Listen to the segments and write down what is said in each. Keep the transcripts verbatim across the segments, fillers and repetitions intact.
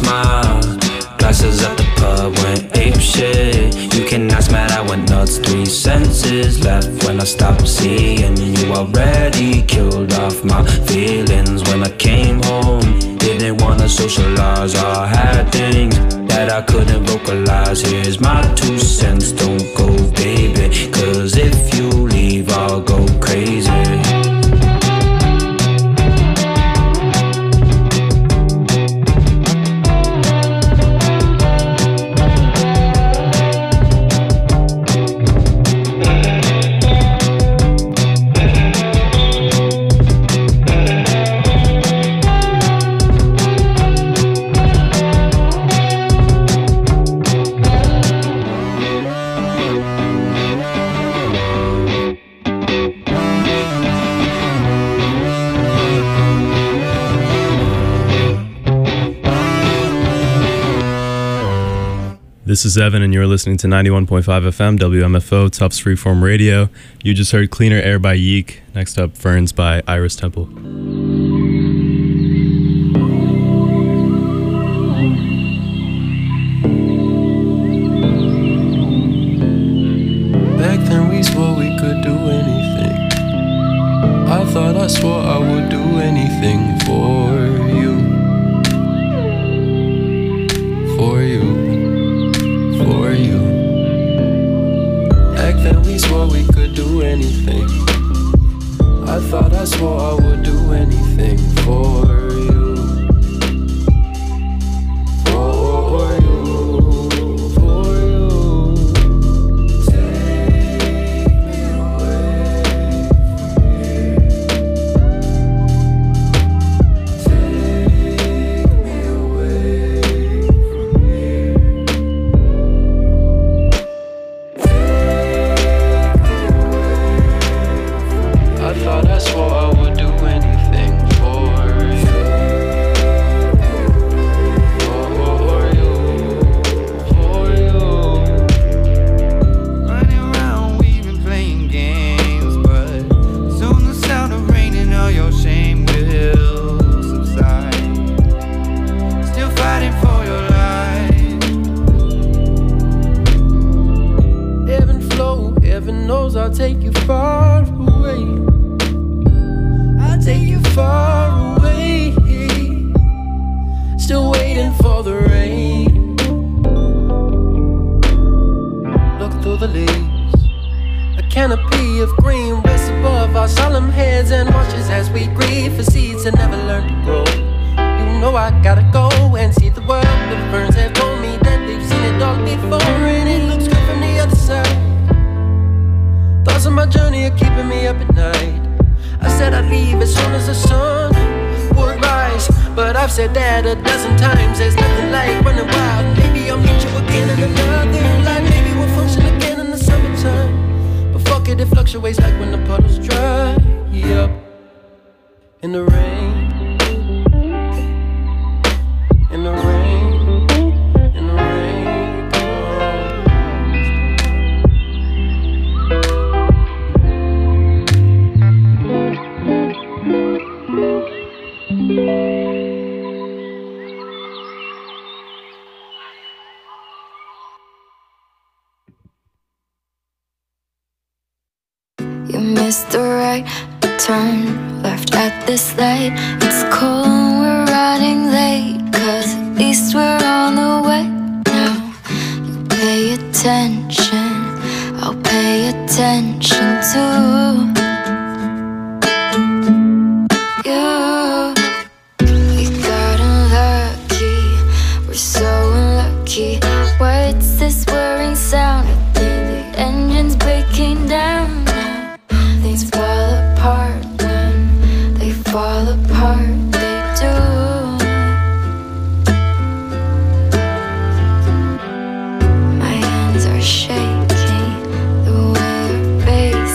my glasses at the pub went ape shit. You can ask, man, I went nuts. Three senses left when I stopped seeing you. Already killed off my feelings when I came home. Didn't wanna socialize, I had things that I couldn't vocalize. Here's my two cents, don't go, baby, cause if you leave, I'll go crazy. This is Evan, and you're listening to ninety-one point five F M, W M F O, Tufts Freeform Radio. You just heard Cleaner Air by Yeek. Next up, Ferns by Iris Temple. Back then we swore we could do anything. I thought I swore I would do anything for you. For you. For you. Back then we swore we could do anything. I thought I swore I would do anything for you. For you. For you. Take me away from here. Take me away from here. I thought I swore I would do anything for you. For you. For you. Running around, we've been playing games, but soon the sound of rain and all your shame will subside. Still fighting for your life. Ebb and flow, heaven knows I'll take you far away. I'll take you far away. Still waiting for the rain. Look through the leaves. A canopy of green rests above our solemn heads and watches as we grieve for seeds that never learned to grow. You know I gotta go and see the world. The ferns have told me that they've seen it all before, and it looks good from the other side. Thoughts of my journey are keeping me up at night. I said I'd leave as soon as the sun would rise, but I've said that a dozen times. There's nothing like running wild. Maybe I'll meet you again in another life. Maybe we'll function again in the summertime. But fuck it, it fluctuates like when the puddles dry up in the rain. In the rain. In the rain comes. You missed the right turn, left at this light. It's cold and we're running late, cause at least we're on the way now. You pay attention, I'll pay attention too. You, we got unlucky, we're so unlucky. What's this whirring sound? I think the engine's breaking down now. Things fall apart when they fall apart, they do. My hands are shaking the way our faces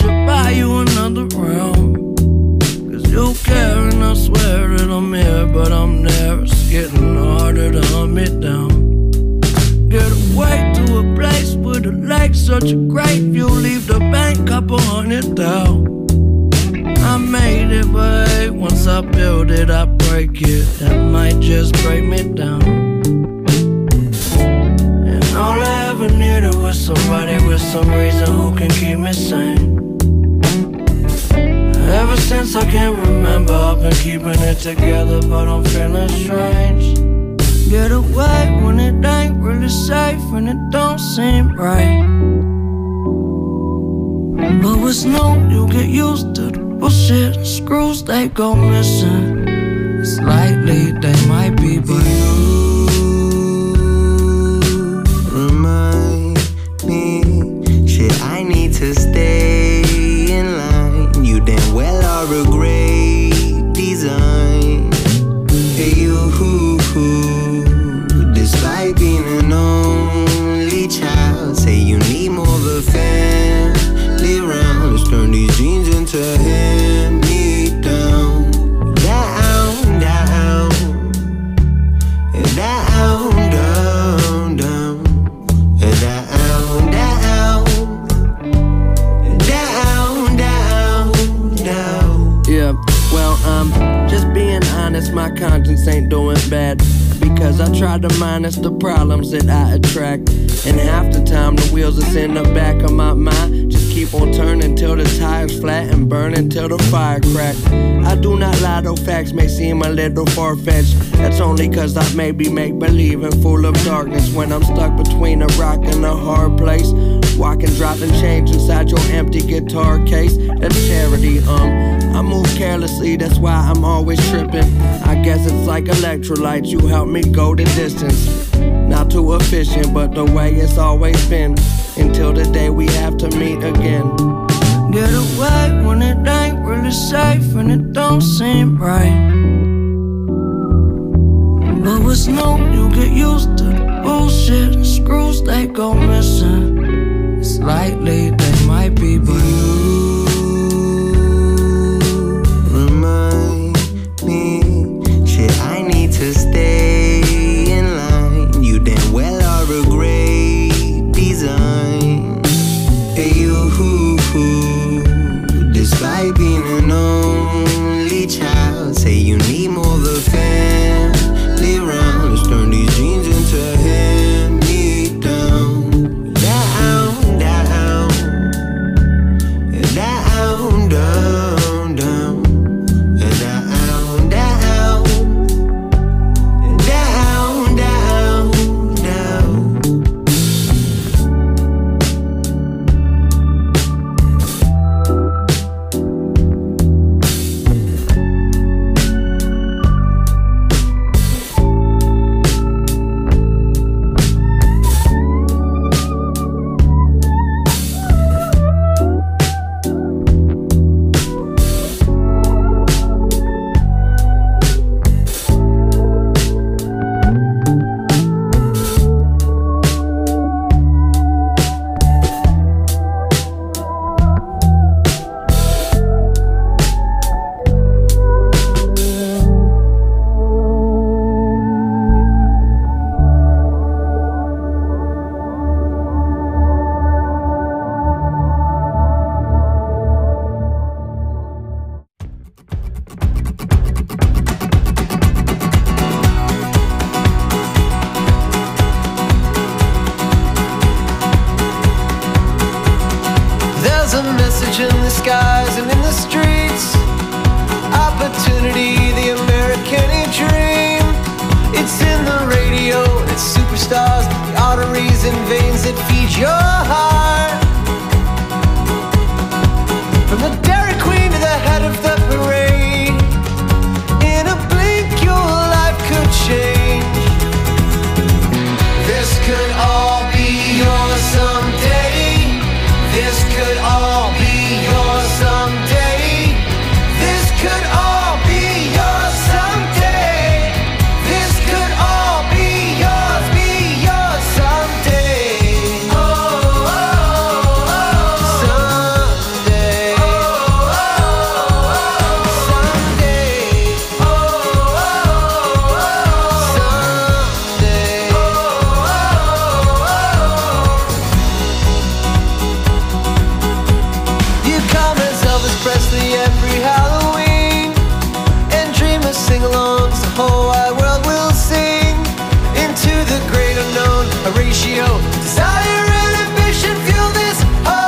should buy you another round. Cause you care and I swear that I'm here, but I'm there. It's getting harder to hunt me down. Get away to a place where the lake's such a great view. Leave the bank couple hundred down. I made it, but hey, once I build it, I break it. That might just break me down. And all I ever needed was somebody with some reason who can keep me sane. Ever since I can remember, I've been keeping it together, but I'm feeling strange. Get away when it ain't really safe and it don't seem right. But with snow, you get used to the bullshit. Screws, they go missing. Slightly, they might be, but you remind me, shit, I need to stay in line. You damn well are a great design. Hey, you, despite being an only child, say you need more of a family round. Let's turn these jeans into hand-me-down. Down, down, down, down, down, down, down, down, down. Yeah, well, um, just being honest, my conscience ain't doing bad. Because I try to minus the problems that I attract. And half the time the wheels that's in the back of my mind just keep on turning till the tire's flat and burning till the fire crack. I do not lie, though facts may seem a little far-fetched. That's only cause I maybe make believe and full of darkness. When I'm stuck between a rock and a hard place, walking, dropping change inside your empty guitar case. That's charity, um I move carelessly, that's why I'm always tripping. I guess it's like electrolytes, you help me go the distance. Not too efficient, but the way it's always been, until the day we have to meet again. Get away when it ain't really safe and it don't seem right. But with snow, you get used to the bullshit. Screws, they go missing. Slightly, they might be, but you remind me, shit, I need to stay in line. You damn well are a great design. Hey, you, despite being an only child, say you need more of a family round. Let's turn these jeans into hand-me-down. Down, down, down, down, down, down, down, down, down, down. Oh, Presley every Halloween, and dreamers sing-alongs the whole wide world will sing. Into the great unknown, Horatio, desire and ambition fuel this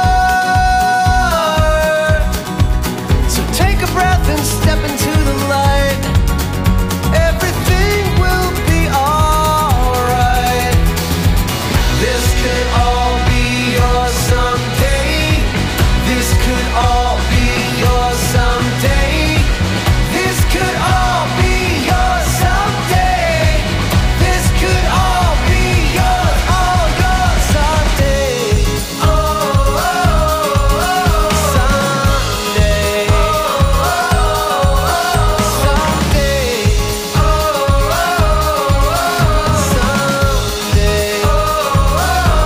heart. So take a breath and step into the light. Everything will be alright. This could all be yours someday. This could all be yours someday. This could all be yours someday. This could all be yours, all yours someday. Oh, oh, oh, someday. Oh, oh, oh, someday. Oh, oh, oh, someday. Oh, oh,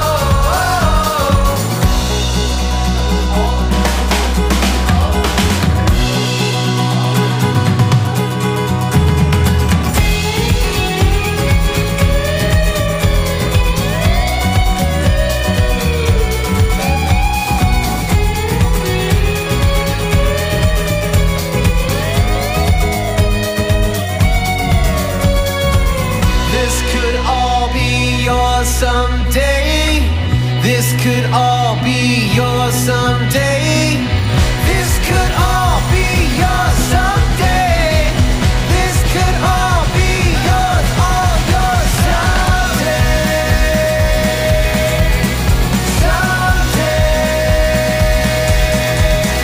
This could all be yours someday. This could all be yours someday. This could all be yours someday. This could all be yours, all yours someday. Someday.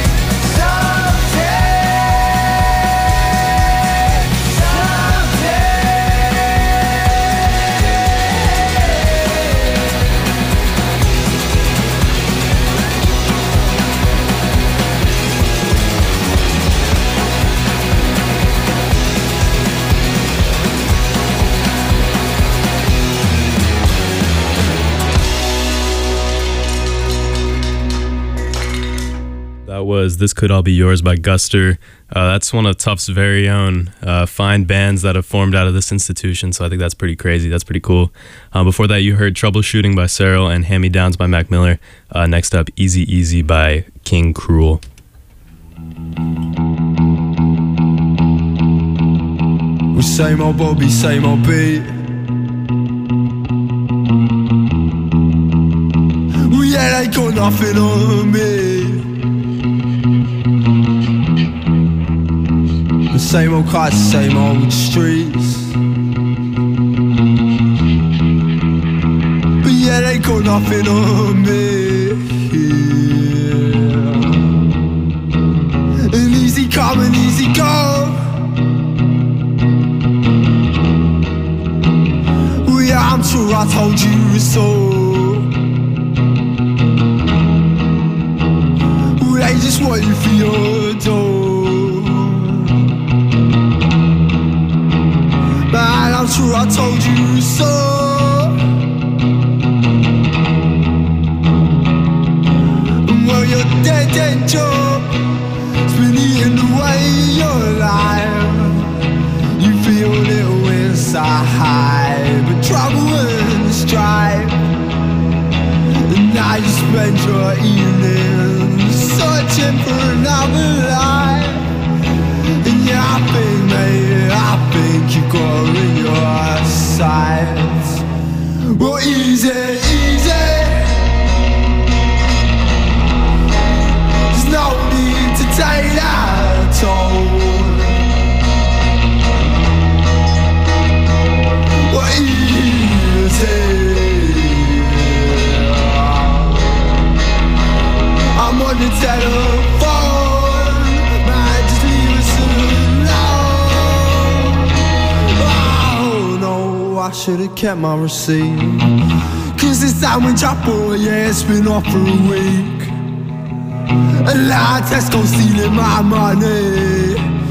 That was This Could All Be Yours by Guster. Uh, that's one of Tufts' very own uh, fine bands that have formed out of this institution, so I think that's pretty crazy. That's pretty cool. Uh, before that, you heard Troubleshooting by Cyril and Hand Me Downs by Mac Miller. Uh, next up, Easy Easy by King Cruel. Well, same old Bobby, same old beat. Well, yeah, they got nothing on me. The same old cars, same old streets. But yeah, they got nothing on me. Yeah. And easy come and easy go. Well, yeah, I'm sure I told you so. Well, they just want you for your door. Man, I'm sure I told you so. Well, your dead end job has been eating away your life. You feel a little inside, but trouble and strife. And now you spend your evenings searching for another life. And yeah, I think, mate, I think you got it in your sights. Well, easy, easy. There's no need to take that toll. Well, easy. I'm on the telephone. Man, just leave us alone. Oh no, I should've kept my receipt. Cause this sandwich I bought, yeah, it's been off for a week. A lot of Tesco stealing my money.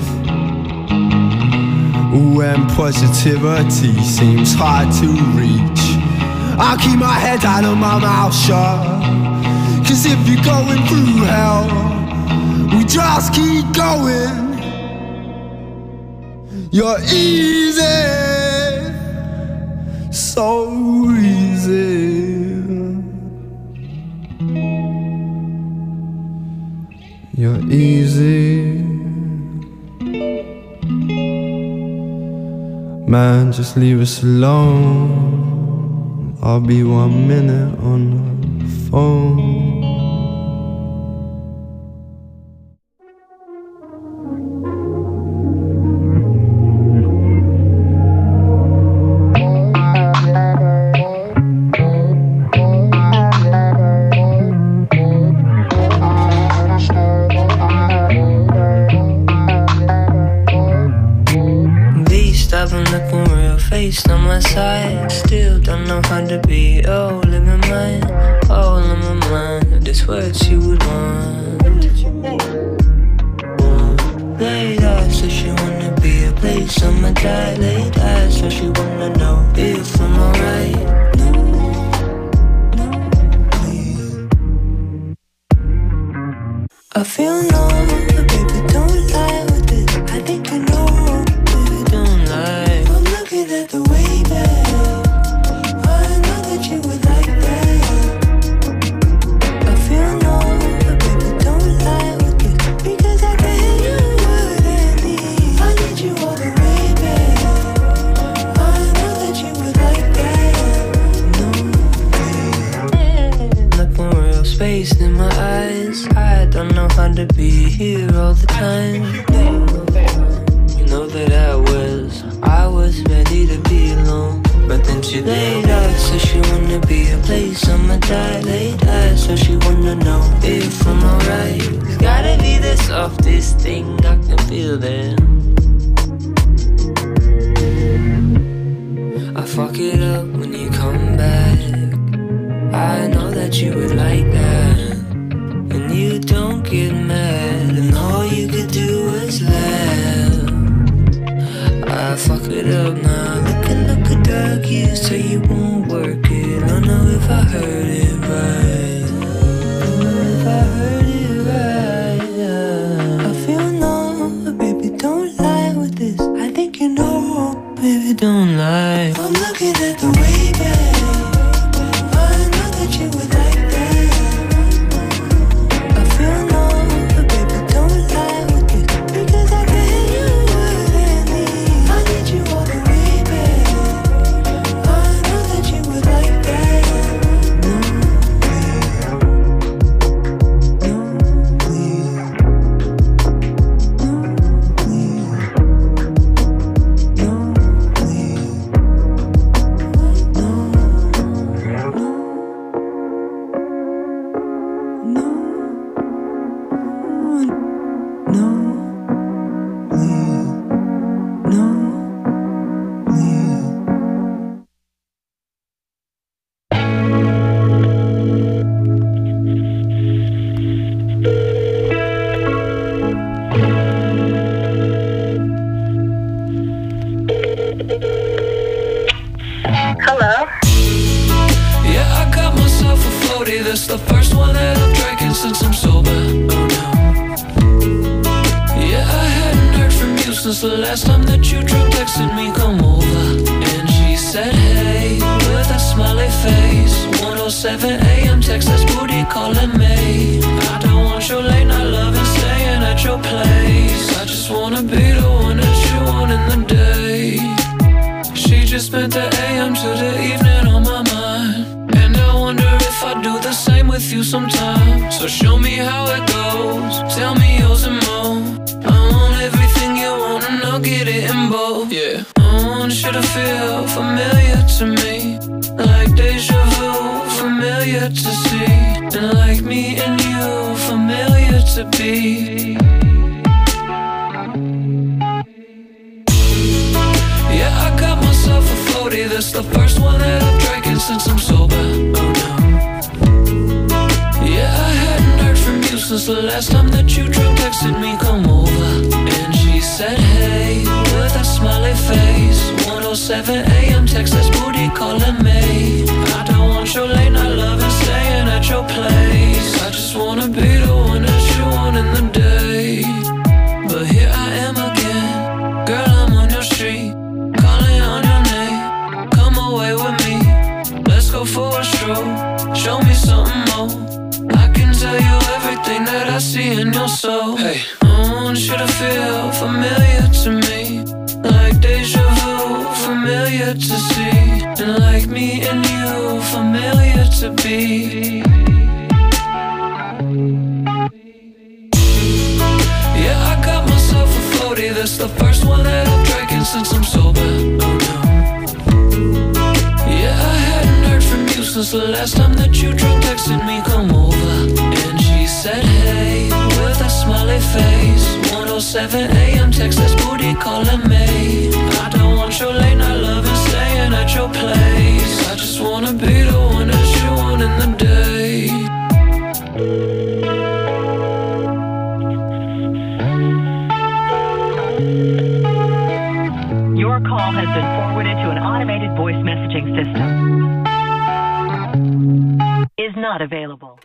When positivity seems hard to reach, I'll keep my head down and my mouth shut. Cause if you're going through hell, we just keep going. You're easy, so easy. you're easy. Man, just leave us alone. I'll be one minute on the phone. On my side, still don't know how to be all in my mind, all in my mind. That's what you would want. Late eyes, so she wanna be a place on my die. Late eyes, so she wanna know if I'm alright. I feel numb, but baby don't lie with it. I think you know, baby don't lie. I'm looking at the way back. I know that you would like that. I feel numb, but baby don't lie with it. Because I can hear you what I need. I need you all the way back. I know that you would like that. No, looking real spaced in my eyes. I don't know how to be here all the time. You know that I was, I was ready to be alone. But then she laid out, so she wanna be a place on my die. Laid out, so she wanna know if I'm alright. It's gotta be the softest thing, I can feel that. I fuck it up when you come back. I know that you would like that. And you don't get mad, and all you could do is laugh. I fuck it up now, looking like a dog you so you won't work it. I know if I heard it right, if I heard it right, yeah. I feel numb, but baby don't lie with this. I think you know, baby don't lie. I'm looking at the way back. I know that you would like that. I feel numb, but baby don't lie with this. Because I can hear you what I need. I need you all the way back. I know that you would like that. No, no, Hello? Yeah, I got myself a floaty. That's the first one that I've drinking since I'm sober. Oh no. Yeah, I hadn't heard from you since the last time that you drunk texted me, come over. And she said, hey, with a smiley face. one oh seven a m text, that's booty calling me. I don't want your late night loving, staying at your place. I just wanna be the one that you want in the day. She just spent the A M to the evening on my mind. And I wonder if I do the same with you sometime. So show me how it goes, tell me yours and more. I want everything you want and I'll get it in both. Yeah, I want you to feel familiar to me, like deja vu, familiar to see. And like me and you, familiar to be. Yeah, I got myself a floaty. That's the first one that I've drinking since I'm sober. Oh no. Yeah, I hadn't heard from you since the last time that you drunk texted me, come over. And she said, hey, with a smiley face. one oh seven a m text, that's booty calling me. I don't want your late night loving, staying at your place. I just wanna be the one that you want in the day. But here I am again, girl, I'm on your street, calling on your name. Come away with me, let's go for a stroll. Show me something more, I can tell you everything that I see in your soul. Hey, I want you to feel familiar to me, like deja vu, familiar to see, and like me and you, familiar to be. Yeah, I got myself a floaty, that's the first one that I've drinking since I'm sober. Oh no. Yeah, I hadn't heard from you since the last time that you drunk texted me, come over. And she said hey, with a smiley face, one oh seven a m text, that's booty calling me. I don't want your late night love and staying at your place. I just wanna be the one that you want in the day. Your call has been forwarded to an automated voice messaging system. Is not available.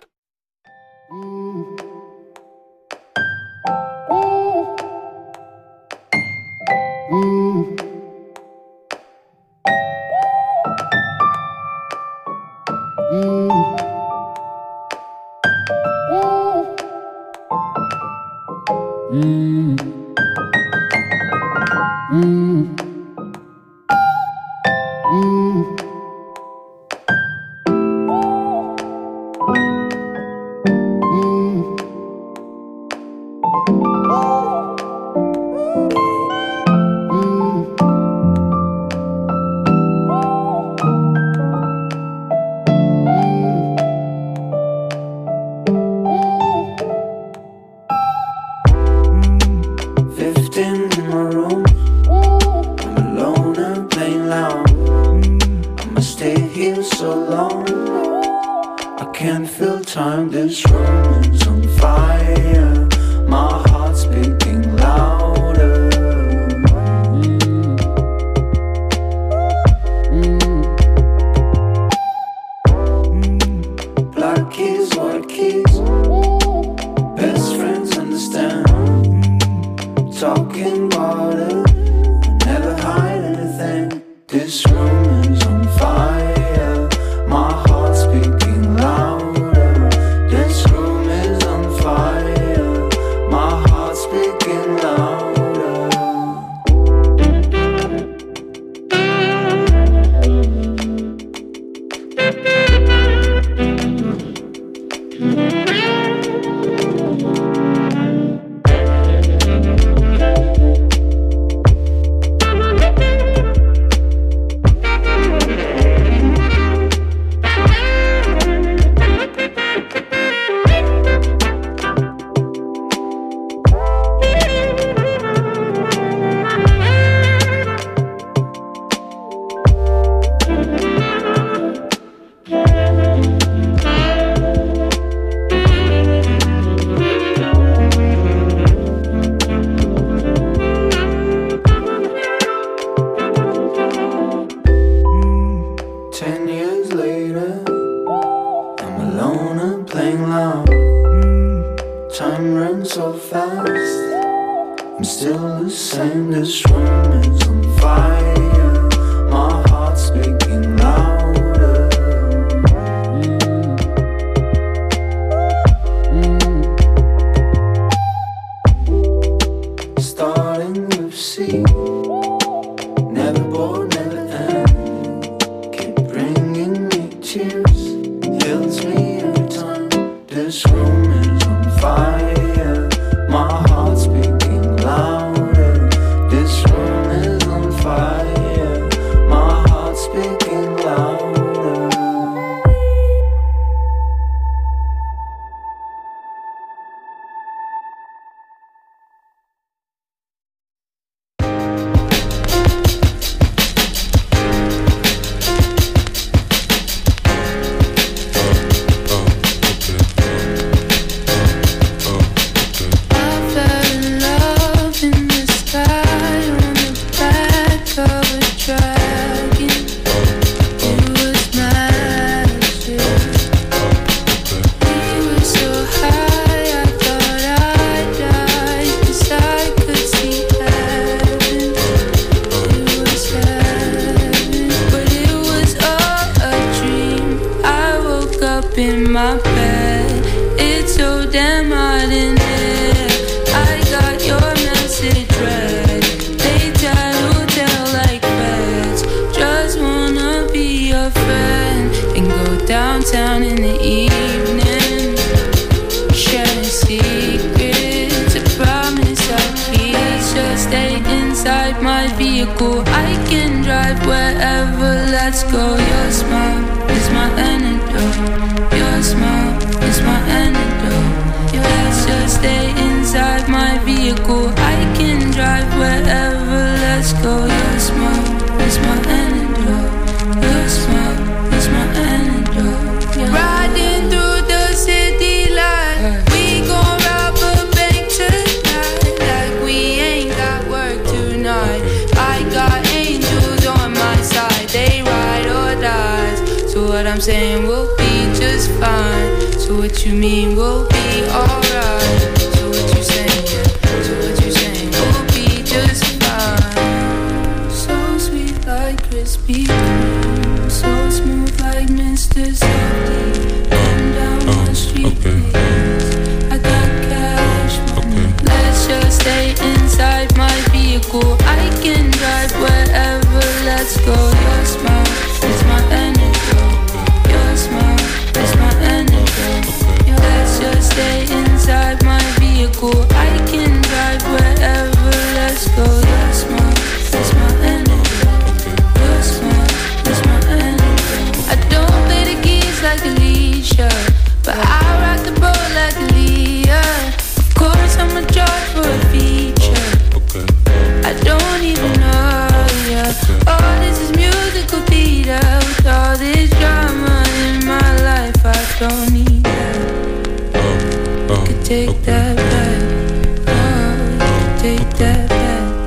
vehicle. I can drive wherever, let's go. Your smile is my antidote. Your smile is my antidote. Let's just stay inside my vehicle. I can drive wherever, let's go. Your smile is my antidote. Your smile is my antidote. Yeah. Riding through the city light, we gon' rob a bank tonight. Like we ain't got work tonight. I got angels on my side, they ride or die. So what I'm saying, we'll be just fine. So what you mean, we'll be alright. So what you saying, yeah. So what you saying, we'll be just fine. So sweet like Krispy Kreme, so smooth like Mister Softee. Come down oh, the street, okay. Please. I got cash money. Okay. Let's just stay inside my vehicle. I can drive wherever, let's go. Your smile is my antidote. Your smile is my antidote. Let's just stay inside my vehicle. I can drive wherever, let's go. Your smile is my antidote. Your smile is my antidote. I don't play the keys like Alicia, but I rock the boat like Aaliyah. Of course I'm a charge for a feature. I don't even know, yeah. All this is musical theater. With all this drama in my life, I don't need that. You could take that back. Oh, you could take that back.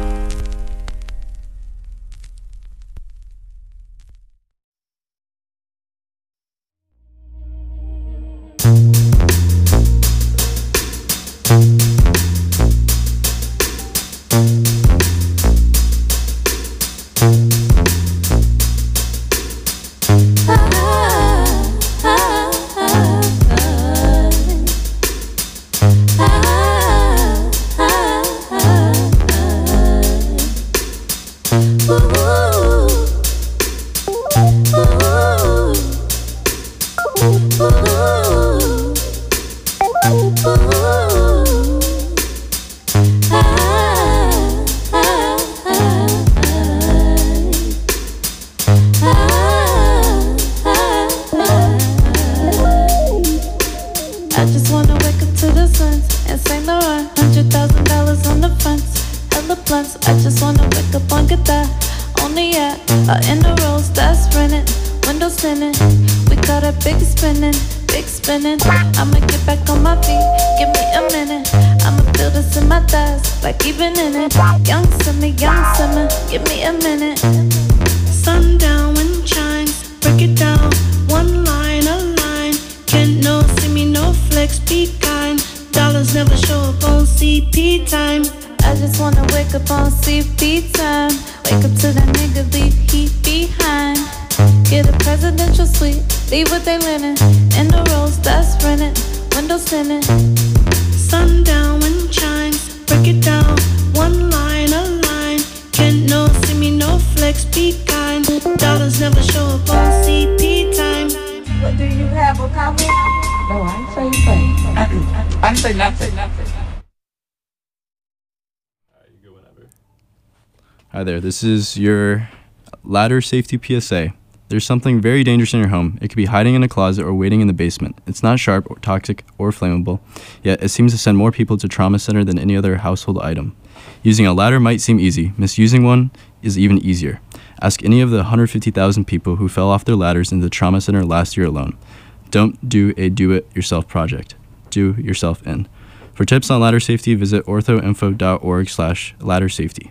I just wanna wake up to the suns and Saint Laurent, hundred thousand dollars on the fronts, hella blunts. I just wanna wake up on guitar, on the yacht, or in the rolls that's rented, windows tinted. We got a big spinning, big spinning. I'ma get back on my feet, give me a minute. I'ma feel this in my thighs, like even in it. Young summer, young summer, give me a minute. Sundown, wind chimes, break it down, one line, a line. Can't no see me, no flex, be kind. Dollars never show up on C P time. I just wanna wake up on C P time. Wake up to that nigga, leave heat behind. Get a presidential suite, leave with they linen. In the rolls that's rented, windows tinted. Sundown, wind chimes, break it down, one line, a line. Can't no see me, no flex, be kind. Dollars never show up on C P time. What do you have a comment? No, I ain't say anything. I didn't say nothing. Hi there, this is your ladder safety P S A. There's something very dangerous in your home. It could be hiding in a closet or waiting in the basement. It's not sharp or toxic or flammable, yet it seems to send more people to trauma center than any other household item. Using a ladder might seem easy. Misusing one is even easier. Ask any of the one hundred fifty thousand people who fell off their ladders in the trauma center last year alone. Don't do a do-it-yourself project. Do yourself in. For tips on ladder safety, visit orthoinfo.org slash ladder safety.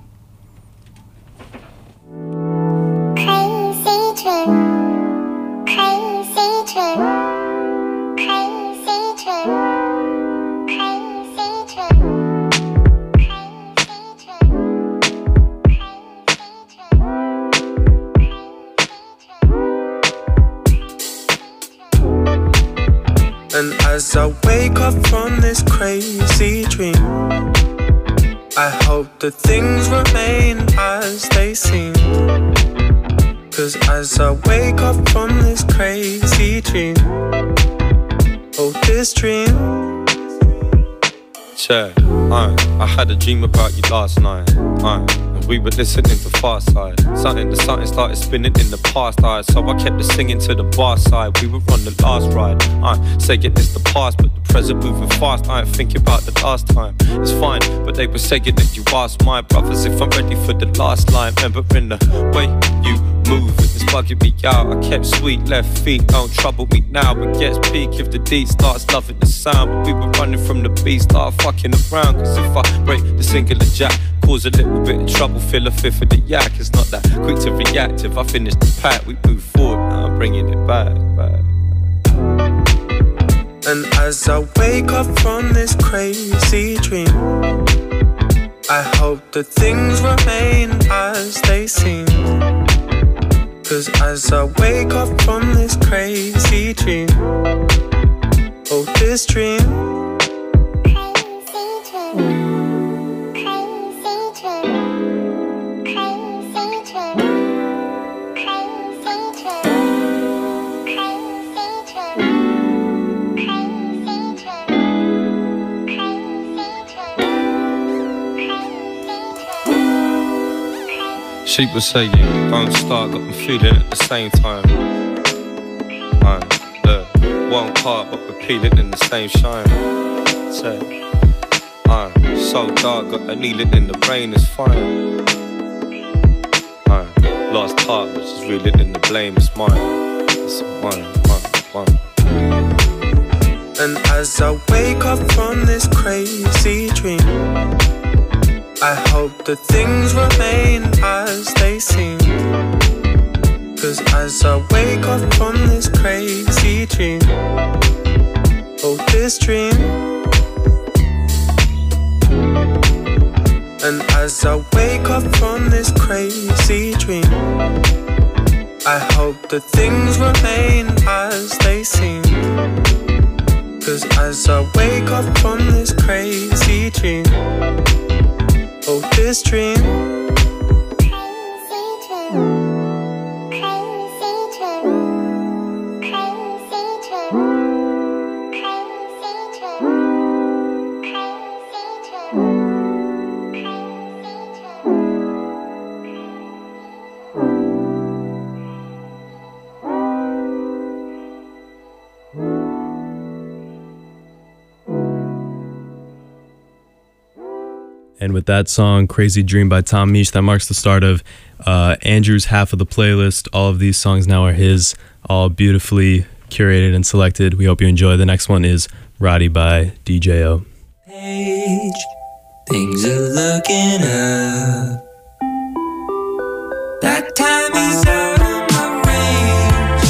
And as I wake up from this crazy dream, I hope that things remain as they seem. Cause as I wake up from this crazy dream, oh this dream. Check, uh, I had a dream about you last night, uh, and we were listening to Far Side. Something to something started spinning in the past eyes. So I kept it singing to the bar side. We were on the last ride. I say it is the past, but the present moving fast. I ain't thinking about the last time. It's fine, but they were saying that you asked my brothers if I'm ready for the last line. Remembering the way you move, it's bugging me out. I kept sweet left feet, don't trouble me now. It gets peak if the D starts loving the sound. But we were running from the beat, start fucking around. Cause if I break the singular jack, cause a little bit of trouble, fill a fifth of the yak. It's not that quick to react. If I finish the pack, we move forward, now I'm bringing it back, back. And as I wake up from this crazy dream, I hope that things remain as they seem. Cause as I wake up from this crazy dream, oh this dream, She was saying, don't start, got me feeling at the same time. Man, look, one part but repeating in the same shine. Say, I'm so dark, got a needle in the brain, it's fine. I'm lost heart, which is reeling in the blame, it's mine. It's mine, mine, mine. And as I wake up from this crazy dream, I hope that things remain as they seem. Cause as I wake up from this crazy dream, oh this dream, and as I wake up from this crazy dream, I hope that things remain as they seem. Cause as I wake up from this crazy dream, oh this dream, And with that song, Crazy Dream by Tom Misch, that marks the start of uh, Andrew's half of the playlist. All of these songs now are his, all beautifully curated and selected. We hope you enjoy. The next one is Roddy by D J O. Page, things are looking up. That time is out of my range.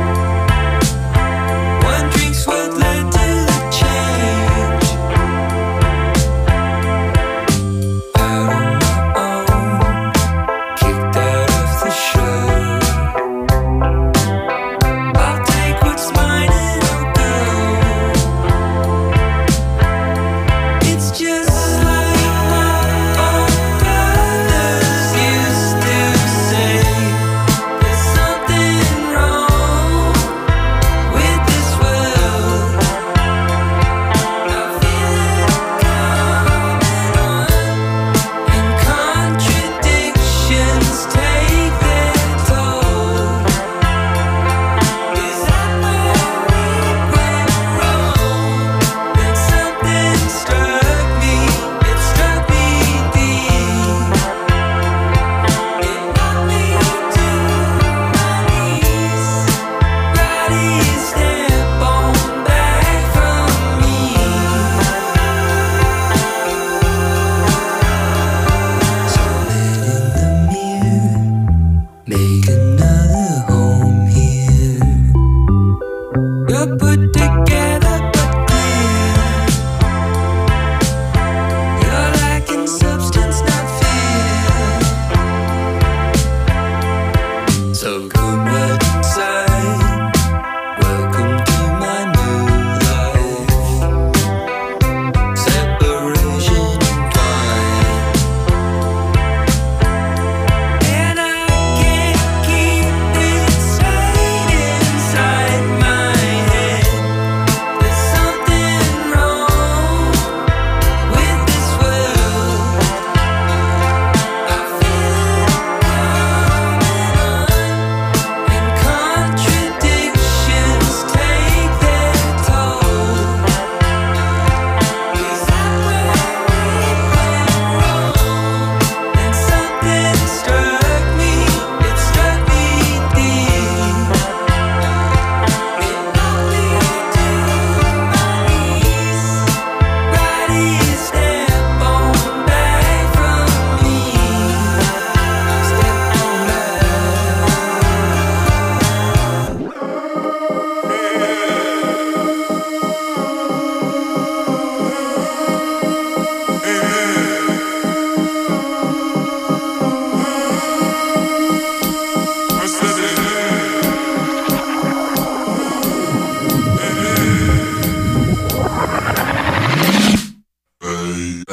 One drink's what led to the change. Out on my own, kicked out of the show. I'll take what's mine and I'll go. It's just like my own brother.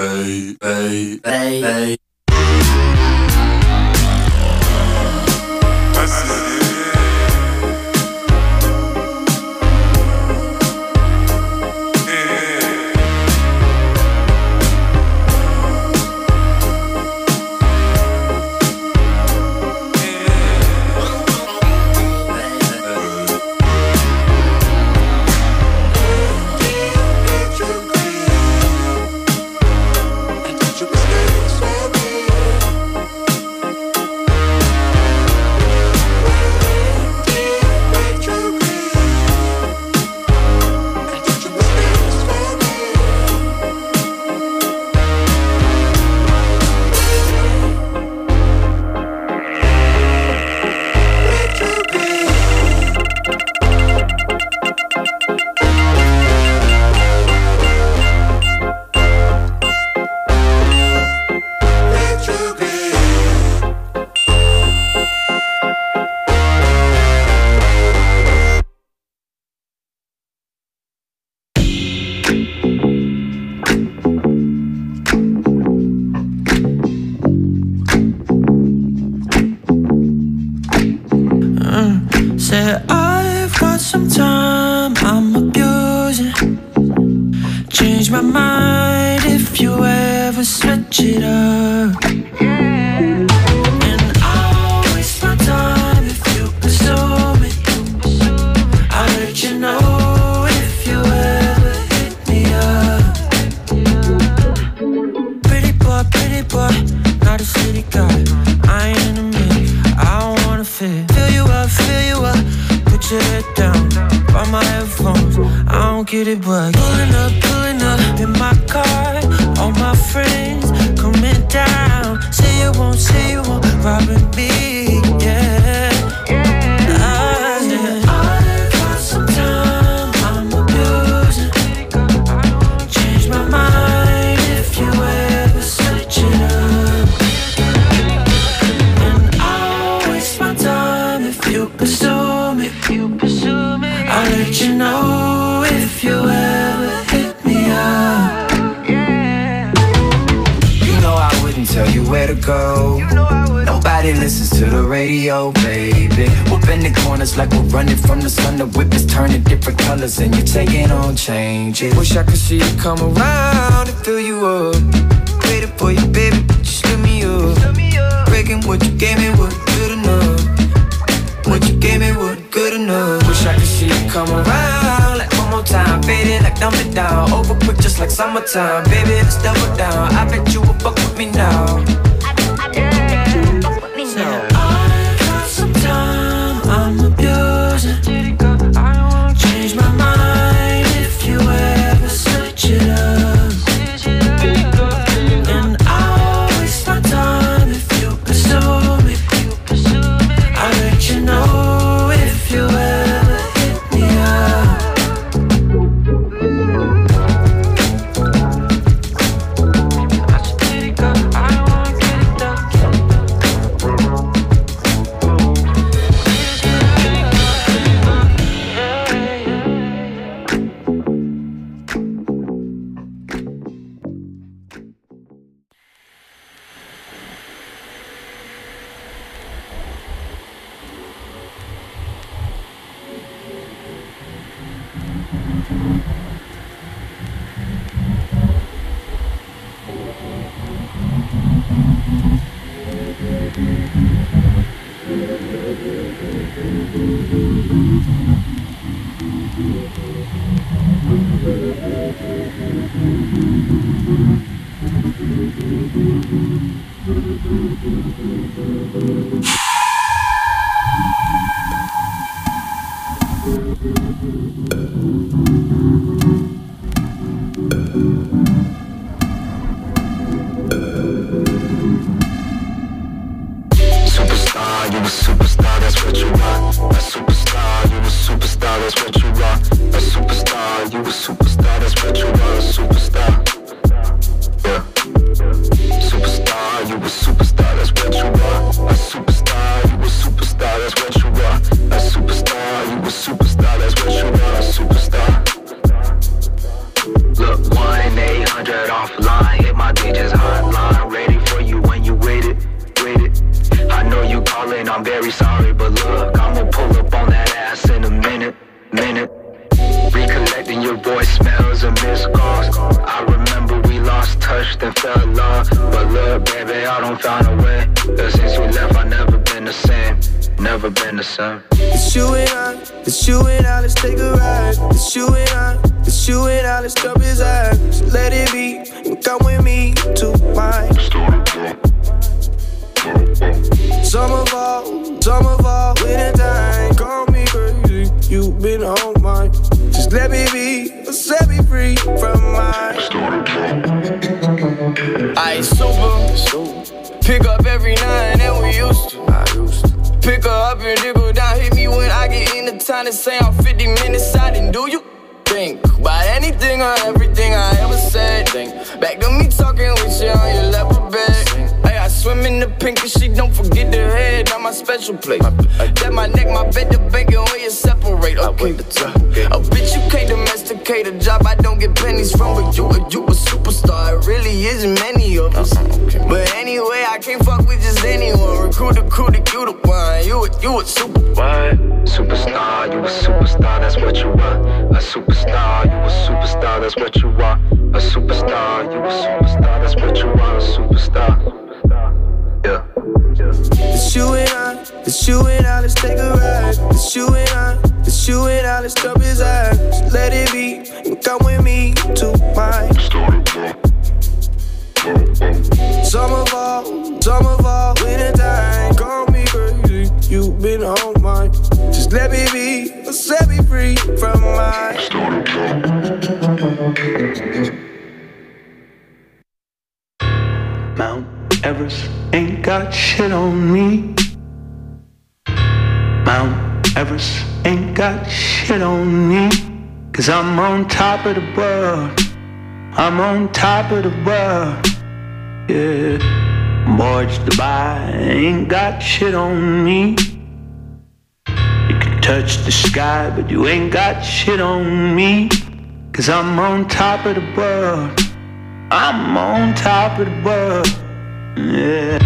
Hey, hey, hey, hey. Said I've got some time, I'm abusing. Change my mind if you ever switch it up. And I'll waste my time if you pursue me. I'll let you know if you ever hit me up. Pretty boy, pretty boy, not a city guy. I ain't in a minute, I don't wanna fit. Fill you up, fill you up, put your head down, buy my headphones, I don't get it, but pulling up, pulling up in my car, all my friends coming down. Say you won't, say you won't, robbing me, yeah. I said I've got some time, I'm abusing. Change my mind if you ever switch it up. And I'll waste my time if you pursue me. I'll let you know if you ever hit me up. You know I wouldn't tell you where to go. Nobody listens to the radio, baby. Whooping the corners like we're running from the sun. The whip is turning different colors and you're taking on changes. Wish I could see you come around and fill you up. Waiting for you, baby, just lift me up. Breaking what you gave me was good enough. What you gave me was good enough. Wish I could see you come around like one more time. Faded like dumb it down. Over quick just like summertime. Baby, let's double down. I bet you will fuck with me now. So I've got some time, I'm abusing. Change my mind if you ever switch it up. And I'll waste my time if you pursue me. I'll let you know if you ever hit me up. I should let it go, I don't wanna get it done. Superstar, you a superstar, that's what you are. A superstar, you a superstar, that's what you are. A superstar, you a superstar, that's what you are. A superstar, yeah. Superstar, you a superstar, that's what you are. A superstar, you a superstar, that's what you are. A superstar, you a superstar, that's what you are. A superstar. Look, one eight hundred offline, hit my pages hotline, ready for you when you wait it, wait it. I know you calling, I'm very sorry, but look, I'ma pull up on that ass in a minute, minute. Recollecting your voicemails and missed calls. I remember we lost touch, then fell in love. But look, baby, I don't find a way. Cause since you left, I never been the same. Never been the same. It's you and I, it's you and I, let's take a ride. It's you and I, it's you and I, let's jump his eyes. So let it be, and come with me to mine. Summer fall, summer fall, winter time. Call me crazy, you've been on mine. Just let me be, set me free from mine. I ain't sober, pick up every night and we used to. I used to. Pick her up and dig down, hit me when I get in the time to say I'm fifty minutes out. And do you think about anything or everything I ever said? Think back to me talking with you on your leopard bed. Hey, I swim in the pink and she don't forget the head on my special place. That my neck, my bed, the bacon, where you separate. Okay, a bitch you can't domesticate, a job I don't get pennies from. But you, you a superstar, it really isn't many of us. But anyway, I can't fuck with just anyone. Recruit, recruit, you the one. You a, you a super what? Superstar, you a superstar, that's what you are. A superstar, you a superstar, that's what you are. A superstar, you a superstar, that's what you are. A superstar. Yeah. It's you and I, it's you and I, let's take a ride. It's you and I, it's you and I, let's jump his eyes. So let it be, and come with me to mine. Summer fall, summer fall, winter time. Call me crazy, you've been on mine. Just let me be, set me free from mine. Mount Everest ain't got shit on me. Mount Everest ain't got shit on me. Cause I'm on top of the world. I'm on top of the world. Yeah, Borge Dubai ain't got shit on me. You can touch the sky, but you ain't got shit on me. Cause I'm on top of the world. I'm on top of the world. Yeah.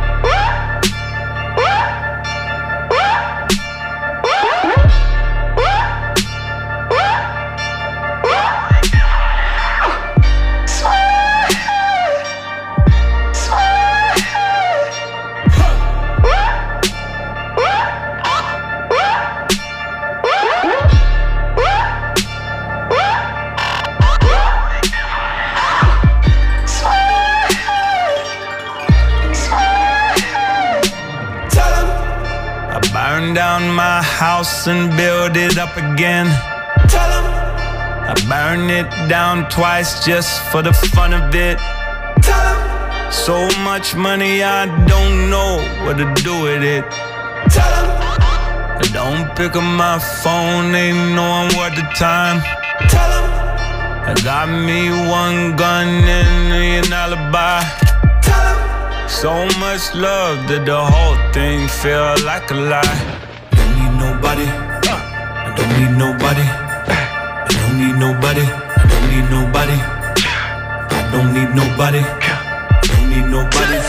Burn down my house and build it up again. Tell him I burn it down twice just for the fun of it. Tell him so much money I don't know what to do with it. Tell him I don't pick up my phone, ain't knowing what the time. Tell him I got me one gun and an alibi. Tell him so much love that the whole thing feel like a lie. Don't need nobody, I don't need nobody. I don't need nobody, I don't need nobody. I don't need nobody, I don't need nobody.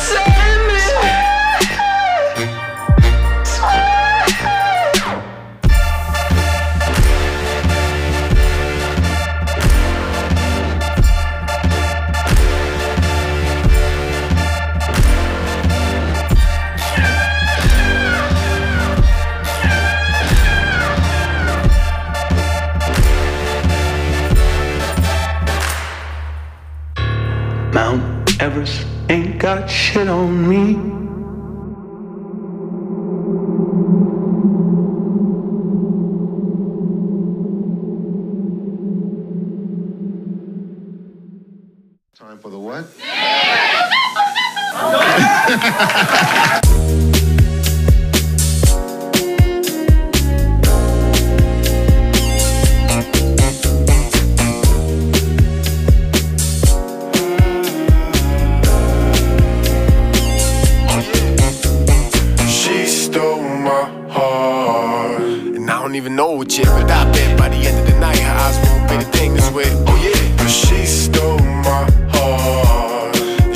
Mount Everest ain't got shit on me. Time for the what? Even know it yet, but I bet by the end of the night her eyes won't be the thing that's with. Oh yeah, but she stole my heart.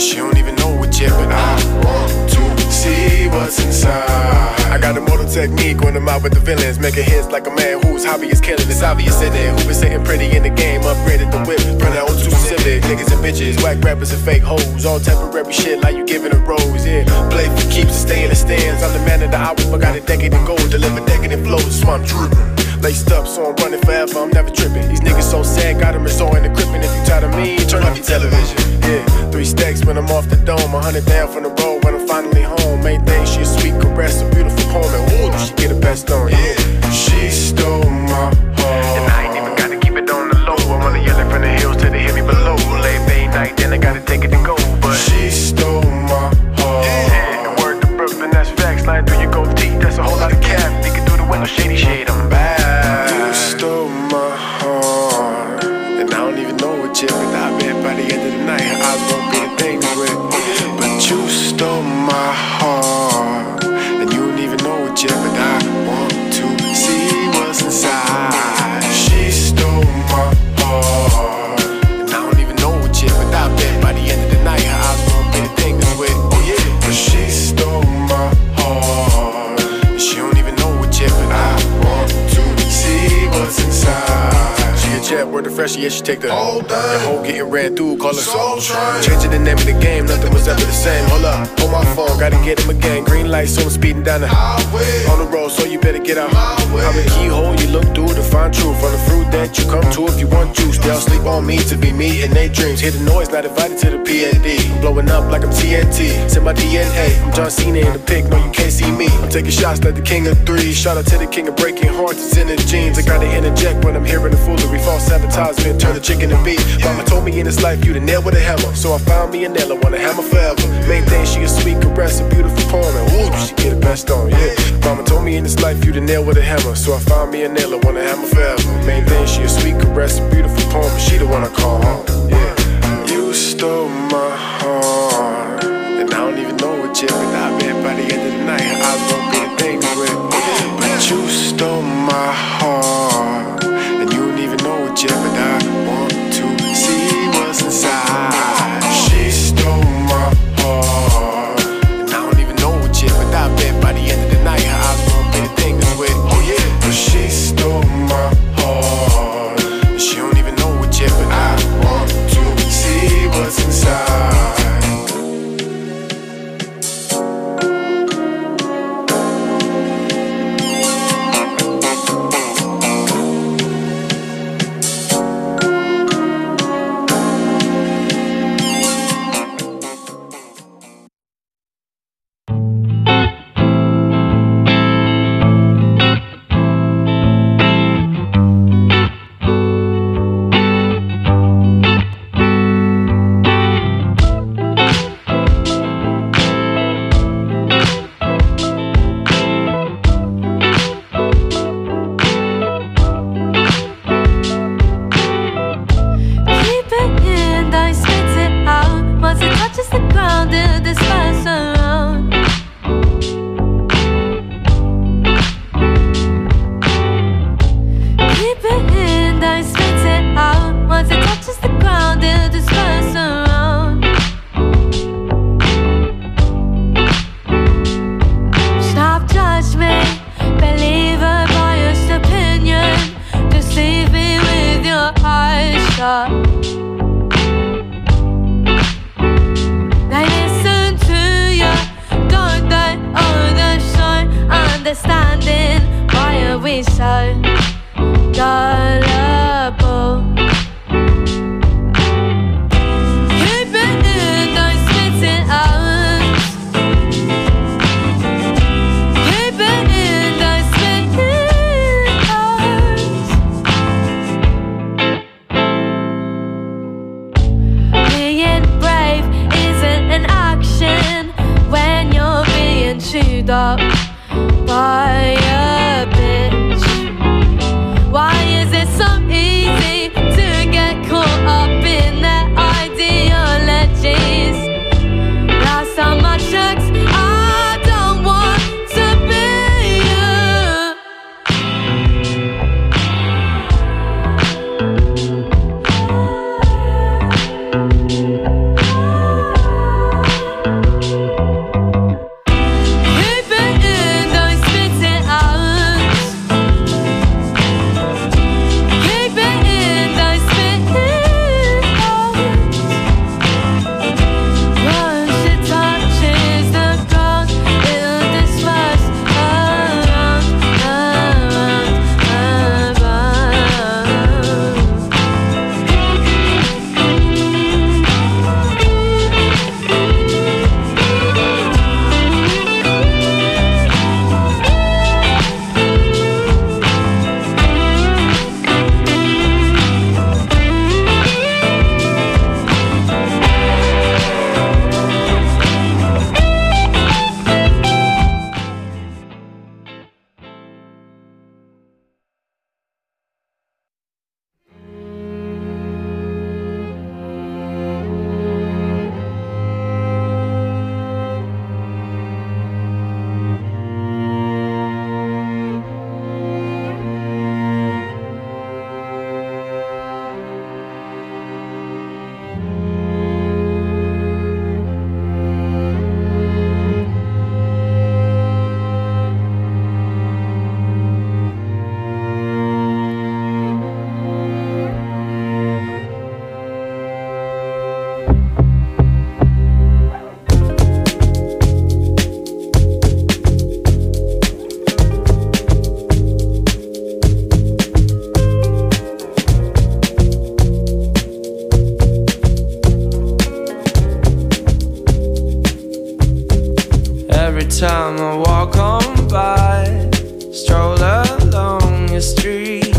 technique when I'm out with the villains, making hits like a man whose hobby is killing. It's obvious in it, who been sitting pretty in the game, upgraded the whip, run out two Civic, niggas and bitches, whack rappers and fake hoes, all temporary shit like you giving a rose, yeah. Play for keeps and stay in the stands, I'm the man of the hour, but got a decade to go, deliver decadent flows, that's why I'm dripping. Laced up, so I'm running forever, I'm never tripping. These niggas so sad, got them resorting to crippin'. If you tired of me, turn off your television. Yeah, three stacks when I'm off the dome, a hundred down from the road when I'm finally home. Main thing, she a sweet caress, a beautiful poem, and ooh, she get the best on. Yeah, she stole my heart, and I ain't even gotta keep it on the low. I wanna yell it from the hills till they hit me below. Late day night, then I gotta take it to go. But she stole my heart. Yeah, and word to Brooklyn, that's facts. Lying through your gold teeth, that's a whole lot of cap. Peeking through the window, shady shade, I'm back. You stole my heart, and I don't even know what yet, but I bet by the end of the night, her eyes won't be the things with. But you stole my heart, and you don't even know it yet, but I want to see what's inside. She stole my heart, and I don't even know it yet, but I bet by the end of the night, her eyes won't be the things with. Oh yeah, but she stole my heart, and she don't even know it yet, but I want to see what's inside. She a jet, word of fresh, yeah, she take the whole thing. The whole getting ran through, call her Soul Train. Changing the name of the game, nothing was ever the same. Hold up, hold my phone, gotta get him again. Green light, so I'm speeding down the highway. On the road, so you better get out. I'm a keyhole, you look through to find truth. On the fruit that you come to if you want juice. They'll sleep on me to be me in their dreams. Hear the noise, not invited to the P N D. I'm blowing up like I'm T N T. Send my D N A, I'm John Cena in the pic, no you can't see me. I'm taking shots like the king of threes. Shout out to the king of breaking hearts, it's in his genes. I gotta interject when I'm hearing the foolery. False advertisement, turn the chicken to beef. Mama told me in this life you the nail with a hammer, so I found me a nail, I want a hammer forever. Main thing, she a sweet caress, a beautiful poem, and ooh, she get the best on, yeah. Mama told me in this life you the nail with a hammer, so I found me a nail, I want a hammer forever. Main thing, she a sweet caress, a beautiful poem, and she the one I call home, yeah. You stole my heart, and I don't even know it yet, but I bet by the end of the night, her eyes won't be the things with. But you stole my heart, and you don't even know it yet, but I want to see what's inside. She stole my heart, and I don't even know it yet, but I bet by the end of the night, her eyes won't be the things with. Oh yeah, but she stole my heart, and she don't even know it yet, but I want to see what's inside. Understanding why are we so gullible? Keep it in, don't spit it out. Keep it in, don't spit it out. Being brave isn't an action when you're being chewed up by a bitch. Why is it time I walk on by, stroll along your street,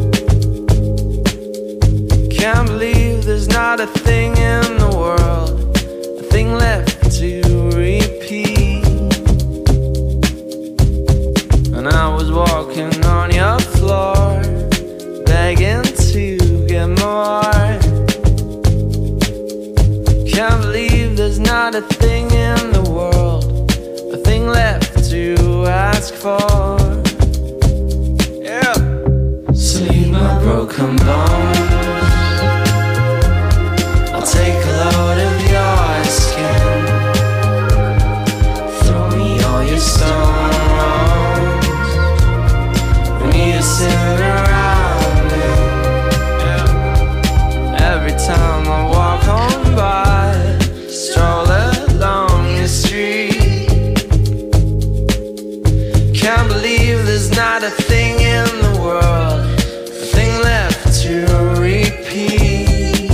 can't believe there's not a thing in the world, a thing left to repeat. And I was walking on your floor, begging to get more. Can't believe there's not a thing in the world, a thing left to ask for. Yeah. Sleep my broken bones, I'll take a load of your skin, throw me all your stones, we need to sit around it. Yeah. Every time I walk on by, stroll along your street, can't believe there's not a thing in the world, a thing left to repeat.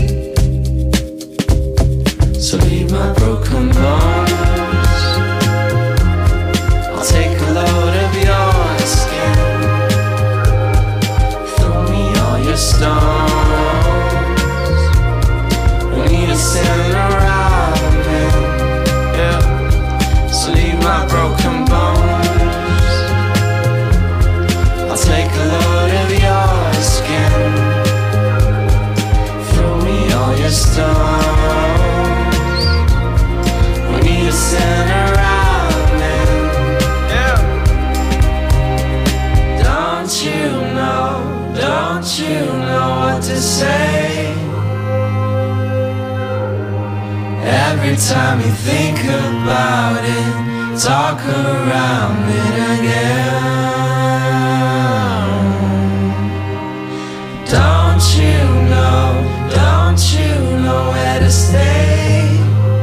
So leave my broken bones, I'll take a load of your skin, throw me all your stones, we need to sit around it. Yeah. So leave my broken bones, I'll take a load of your skin, throw me all your stones, we need to sit around it. Yeah. Don't you know, don't you know what to say? Every time you think about it, talk around it again. Don't you know, don't you know where to stay?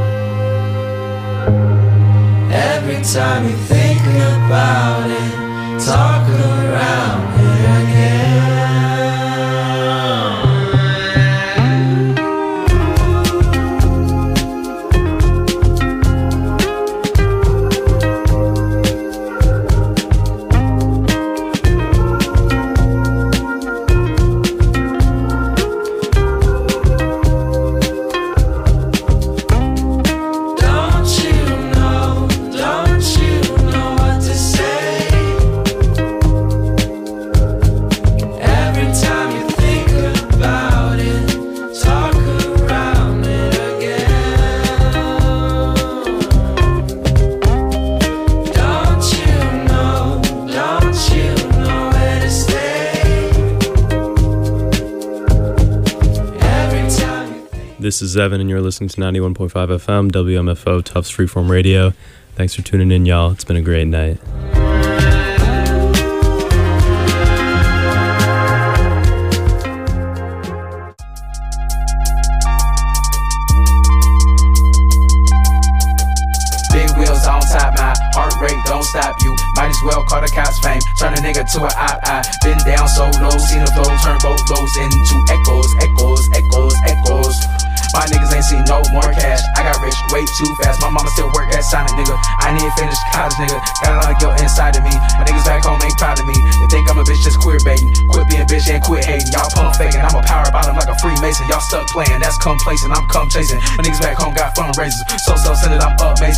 Every time you think about it, talk around it again. This is Evan, and you're listening to ninety-one point five F M, W M F O, Tufts Freeform Radio. Thanks for tuning in, y'all. It's been a great night. Big wheels on top, my heart rate don't stop you. Might as well call the cops fame, turn a nigga to an op-eye. Been down so low, seen the flow, turn both lows into echoes, echoes, echoes, echoes. My niggas ain't seen no more cash. I got rich way too fast. My mama still work at Sonic, nigga. I ain't even finished college, nigga. Got a lot of guilt inside of me. My niggas back home ain't proud of me. They think I'm a bitch just queer baiting. Quit being bitch and quit hating. Y'all pump faking. I'm a power bottom like a Freemason. Y'all stuck playing. That's complacent. I'm come chasing. My niggas back home got fundraisers. So self-centered, I'm amazing.